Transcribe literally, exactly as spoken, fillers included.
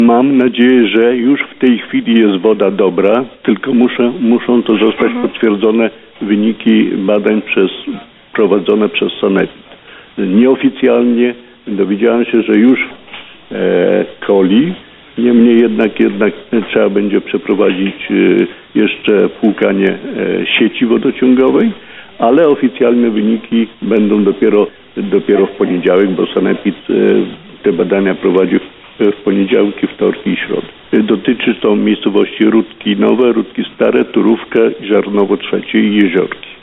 Mam nadzieję, że już w tej chwili jest woda dobra, tylko muszę, muszą to zostać mhm. potwierdzone wyniki badań przez, prowadzone przez Sanepid. Nieoficjalnie dowiedziałem się, że już e, coli, niemniej jednak, jednak trzeba będzie przeprowadzić e, jeszcze płukanie e, sieci wodociągowej, ale oficjalne wyniki będą dopiero, dopiero w poniedziałek, bo Sanepid e, te badania prowadzi w poniedziałki, wtorki i środy. Dotyczy to miejscowości Rudki Nowe, Rudki Stare, Turówka, Żarnowo Trzecie i Jeziorki.